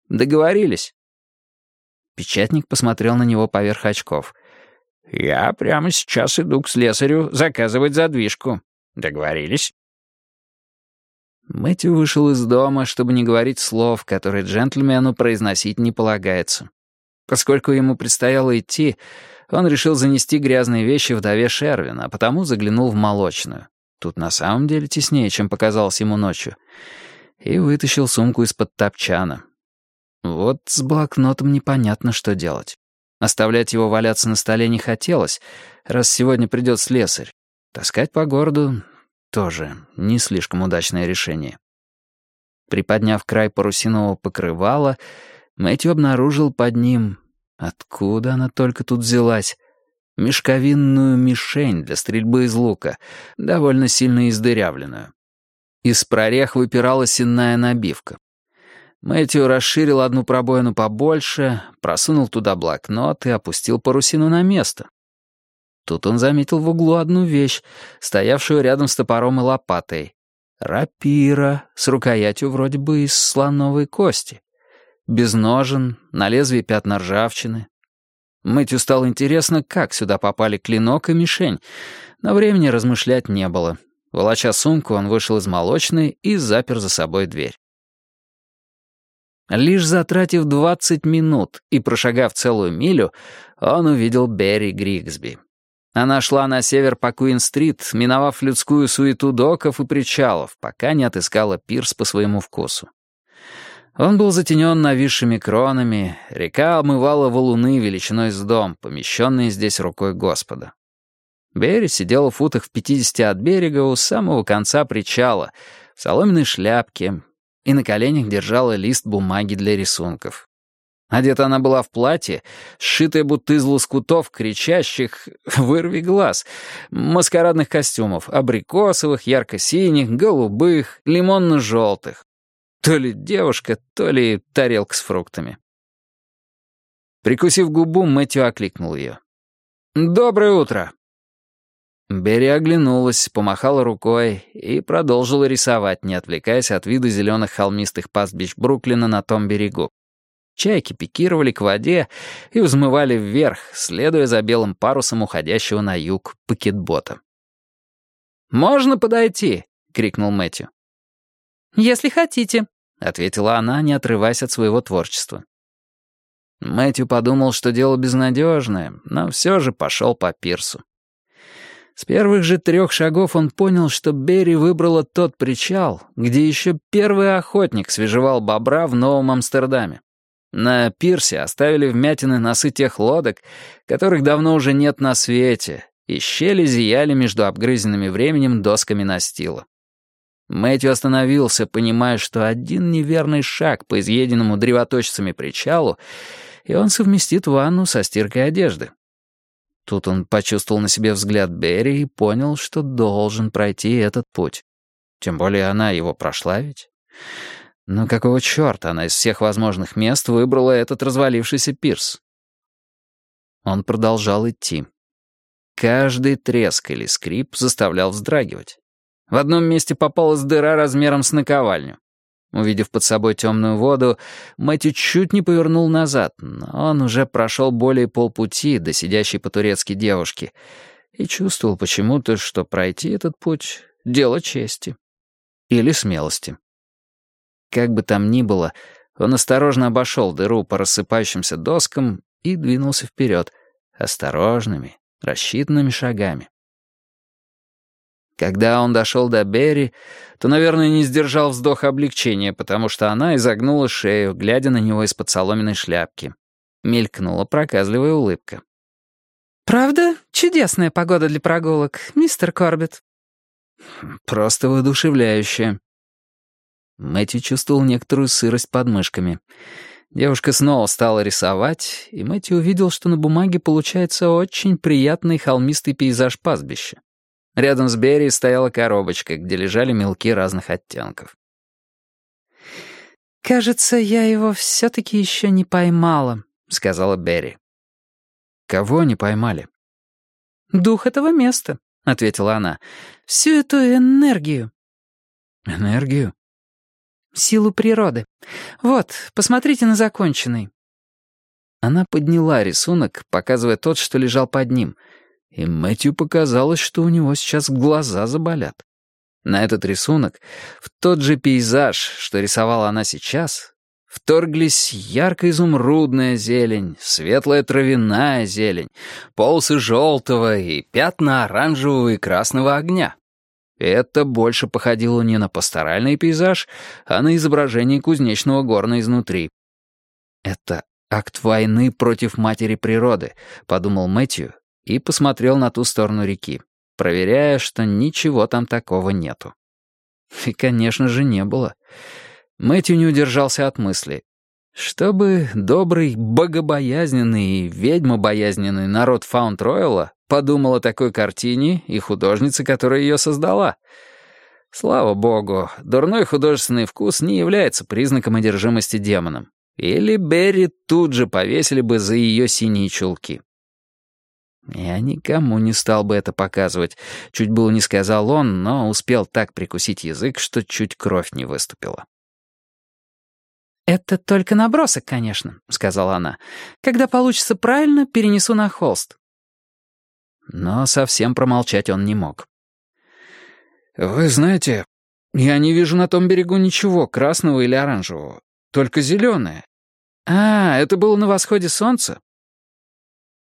Договорились?» Печатник посмотрел на него поверх очков. «Я прямо сейчас иду к слесарю заказывать задвижку. Договорились?» Мэтью вышел из дома, чтобы не говорить слов, которые джентльмену произносить не полагается. Поскольку ему предстояло идти, он решил занести грязные вещи вдове Шервин, а потому заглянул в молочную. Тут на самом деле теснее, чем показалось ему ночью. И вытащил сумку из-под топчана. Вот с блокнотом непонятно, что делать. Оставлять его валяться на столе не хотелось, раз сегодня придет слесарь. Таскать по городу тоже не слишком удачное решение. Приподняв край парусинового покрывала, Мэтью обнаружил под ним, откуда она только тут взялась, мешковинную мишень для стрельбы из лука, довольно сильно издырявленную. Из прорех выпирала сенная набивка. Мэтью расширил одну пробоину побольше, просунул туда блокнот и опустил парусину на место. Тут он заметил в углу одну вещь, стоявшую рядом с топором и лопатой. Рапира с рукоятью вроде бы из слоновой кости. Без ножен, на лезвии пятна ржавчины. Мэтью стало интересно, как сюда попали клинок и мишень, но времени размышлять не было. Волоча сумку, он вышел из молочной и запер за собой дверь. Лишь затратив 20 минут и прошагав целую милю, он увидел Берри Григсби. Она шла на север по Куин-стрит, миновав людскую суету доков и причалов, пока не отыскала пирс по своему вкусу. Он был затенен нависшими кронами, река омывала валуны величиной с дом, помещенные здесь рукой Господа. Берри сидела в футах в 50 от берега у самого конца причала, в соломенной шляпке, и на коленях держала лист бумаги для рисунков. Одета она была в платье, сшитое будто из лоскутов кричащих «вырви глаз», маскарадных костюмов, абрикосовых, ярко-синих, голубых, лимонно-желтых. То ли девушка, то ли тарелка с фруктами. Прикусив губу, Мэтью окликнул ее. «Доброе утро!» Берри оглянулась, помахала рукой и продолжила рисовать, не отвлекаясь от вида зеленых холмистых пастбищ Бруклина на том берегу. Чайки пикировали к воде и взмывали вверх, следуя за белым парусом уходящего на юг пакетбота. «Можно подойти?» — крикнул Мэтью. «Если хотите», — ответила она, не отрываясь от своего творчества. Мэтью подумал, что дело безнадежное, но все же пошел по пирсу. С первых же 3 шагов он понял, что Берри выбрала тот причал, где еще первый охотник свежевал бобра в Новом Амстердаме. На пирсе оставили вмятины носы тех лодок, которых давно уже нет на свете, и щели зияли между обгрызенными временем досками настила. Мэтью остановился, понимая, что один неверный шаг по изъеденному древоточцами причалу, и он совместит ванну со стиркой одежды. Тут он почувствовал на себе взгляд Берри и понял, что должен пройти этот путь. Тем более она его прошла ведь. Но какого черта она из всех возможных мест выбрала этот развалившийся пирс? Он продолжал идти. Каждый треск или скрип заставлял вздрагивать. В одном месте попалась дыра размером с наковальню. Увидев под собой темную воду, Мэтью чуть не повернул назад, но он уже прошел более полпути до сидящей по-турецки девушки и чувствовал почему-то, что пройти этот путь — дело чести. Или смелости. Как бы там ни было, он осторожно обошел дыру по рассыпающимся доскам и двинулся вперед, осторожными, рассчитанными шагами. Когда он дошел до Берри, то, наверное, не сдержал вздоха облегчения, потому что она изогнула шею, глядя на него из-под соломенной шляпки. Мелькнула проказливая улыбка. «Правда, чудесная погода для прогулок, мистер Корбетт?» «Просто воодушевляющая». Мэтью чувствовал некоторую сырость под мышками. Девушка снова стала рисовать, и Мэтью увидел, что на бумаге получается очень приятный холмистый пейзаж пастбища. Рядом с Берри стояла коробочка, где лежали мелки разных оттенков. «Кажется, я его все-таки еще не поймала», — сказала Берри. «Кого не поймали?» «Дух этого места», — ответила она. «Всю эту энергию». «Энергию?» силу природы. Вот, посмотрите на законченный». Она подняла рисунок, показывая тот, что лежал под ним, и Мэтью показалось, что у него сейчас глаза заболят. На этот рисунок, в тот же пейзаж, что рисовала она сейчас, вторглись ярко-изумрудная зелень, светлая травяная зелень, полосы желтого и пятна оранжевого и красного огня. Это больше походило не на пасторальный пейзаж, а на изображение кузнечного горна изнутри. «Это акт войны против матери природы», — подумал Мэтью и посмотрел на ту сторону реки, проверяя, что ничего там такого нету. И, конечно же, не было. Мэтью не удержался от мысли. Чтобы добрый, богобоязненный и ведьмобоязненный народ Фаунд-Ройла подумал о такой картине и художнице, которая ее создала. Слава богу, дурной художественный вкус не является признаком одержимости демоном. Или Берри тут же повесили бы за ее синие чулки. «Я никому не стал бы это показывать», — чуть было не сказал он, но успел так прикусить язык, что чуть кровь не выступила. «Это только набросок, конечно», — сказала она. «Когда получится правильно, перенесу на холст». Но совсем промолчать он не мог. «Вы знаете, я не вижу на том берегу ничего красного или оранжевого, только зеленое». «А, это было на восходе солнца?